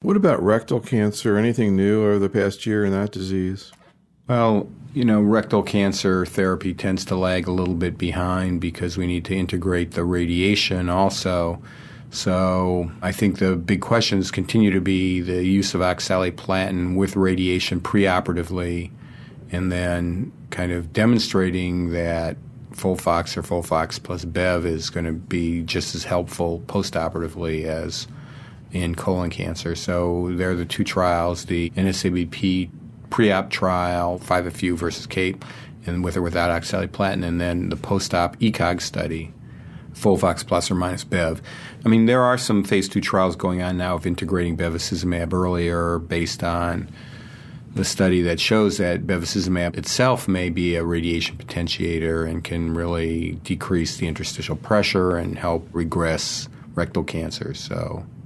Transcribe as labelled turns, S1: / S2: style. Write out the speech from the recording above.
S1: What about rectal cancer? Anything new over the past year in that disease?
S2: Well, rectal cancer therapy tends to lag a little bit behind because we need to integrate the radiation also. So I think the big questions continue to be the use of oxaliplatin with radiation preoperatively, and then kind of demonstrating that Folfox or Folfox plus Bev is going to be just as helpful postoperatively as in colon cancer. So there are the two trials, the NSABP pre-op trial, 5FU versus CAPE, and with or without oxaliplatin, and then the post-op ECOG study, Folfox plus or minus Bev. I mean, there are some phase 2 trials going on now of integrating bevacizumab earlier based on the study that shows that bevacizumab itself may be a radiation potentiator and can really decrease the interstitial pressure and help regress rectal cancer. So